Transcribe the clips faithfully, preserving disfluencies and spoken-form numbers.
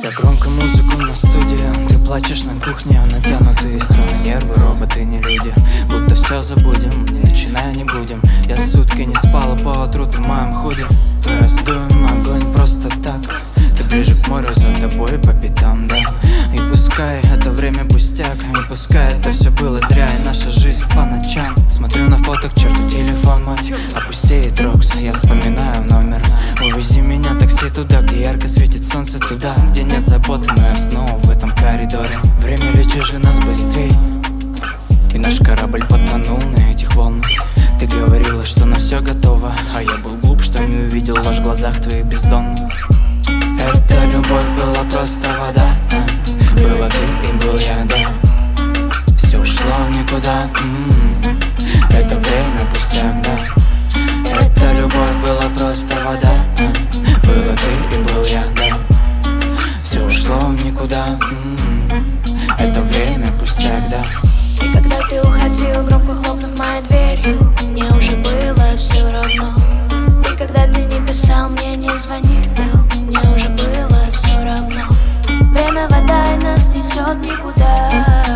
Я громко музыку на студии, ты плачешь на кухне, натянутые струны, нервы, роботы, не люди. Будто все забудем, не начинай, не будем. Я сутки не спала, поутру ты в моем худе. Мы раздуем огонь просто так. Ты ближе к морю, за тобой по пятам, да. И пускай это время пустяк, и пускай это все было зря, и наша жизнь по ночам. Смотрю на фото, к черту телефон мой, опустеет рокс, я вспоминаю номер. Увези меня такси туда, где ярко светит солнце, туда, где нет заботы, но я снова в этом коридоре. Время лечит же нас быстрей, и наш корабль потонул на этих волнах. Ты говорила, что на все готово, а я был глуп, что не увидел ложь в глазах твоих бездонных. Эта любовь была просто вода, а? Была ты и был я, да. Все ушло в никуда, м-м-м. Это время пустяк, да. Эта любовь была просто вода, а? Была ты и был я, да. Все ушло в никуда, м-м-м. Это время пустяк, да. И когда ты уходил, громко хлопнув моей дверью, мне уже было все равно. И когда ты не писал, мне не звонил, мне уже было все равно. Время вода и нас несет никуда.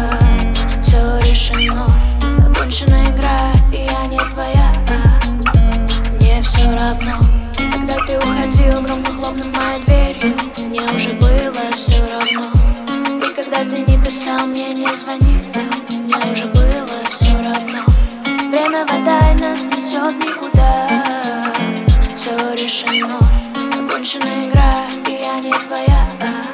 Все решено, окончена игра, и я не твоя. Мне все равно. И когда ты уходил, громко хлопнув моей дверью, мне уже было все равно. И когда ты не писал, мне не звонил, мне уже было все равно. Время вода и нас несет никуда. Все решено, окончена игра, и я не твоя.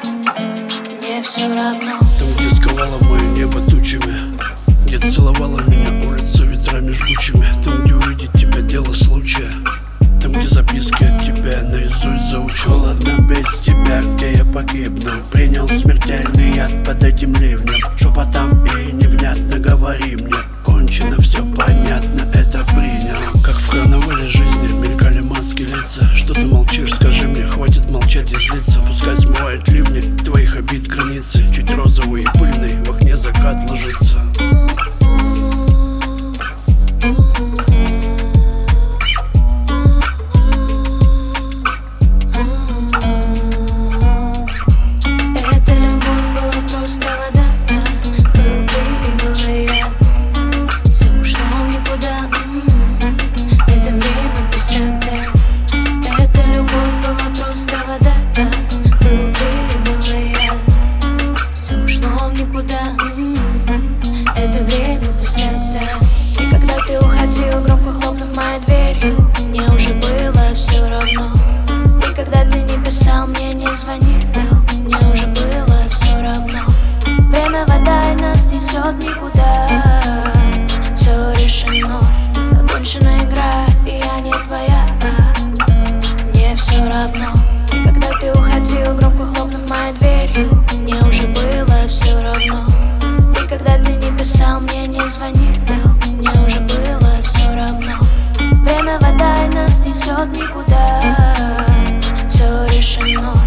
Мне все равно. Там, где сковала мое небо тучами, где целовала меня улица ветрами жгучими. Там, где увидеть тебя дело случая. Там, где записки от тебя наизусть заучил. Холодно без тебя, где я погибну. Принял смертельный яд под этим ливнем. Шепотом и невнятно говори мне. Кончено, все понятно, это принял. Как в карнавале жизни мелькали маски лица. Что ты молчишь, скажи мне, хватит молчать и злиться. Пускай смоет ливни твоих обид границы. Чуть розовый и пыльный в окне закат ложится. Это время пустяк, да. И когда ты уходил, громко хлопнув моей дверью, мне уже было все равно. И когда ты не писал, мне не звонил, мне уже было все равно. Время вода и нас несет никуда. Все решено, окончена игра, и я не твоя. Мне все равно. И когда ты уходил, громко хлопнув моей дверью, мне уже было все равно. И когда ты не писал, мне не звонил, мне уже было все равно. Время вода и нас несет никуда. Все решено,